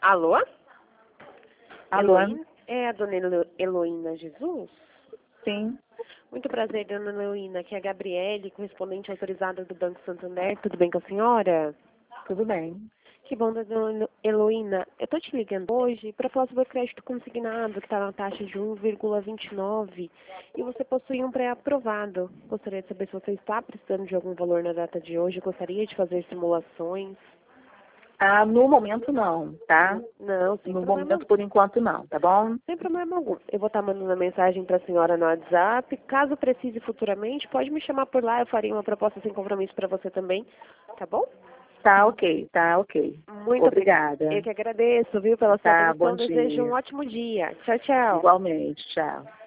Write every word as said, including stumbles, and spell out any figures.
Alô? Alô? Heloína? É a dona Elo- Heloína Jesus? Sim, Muito prazer, dona Heloína. Aqui é a Gabriele, correspondente autorizada do Banco Santander. Tudo bem com a senhora? tudo bem. Que bom, dona Heloína. Eu tô te ligando hoje para falar sobre o crédito consignado, que está na taxa de um vírgula vinte e nove, e você possui um pré-aprovado. Gostaria de saber se você está precisando de algum valor na data de hoje, gostaria de fazer simulações. Ah, no momento não, tá? Não, sem No problema momento, por enquanto, não, tá bom? Sem problema algum. Eu vou estar mandando uma mensagem para a senhora no WhatsApp. Caso precise futuramente, pode me chamar por lá. Eu faria uma proposta sem compromisso para você também. Tá bom? Tá ok, tá ok. Muito obrigada. Obrigada. Eu que agradeço, viu, pela sua Tá, bom atenção. Desejo um dia. ótimo dia. Tchau, tchau. Igualmente, tchau.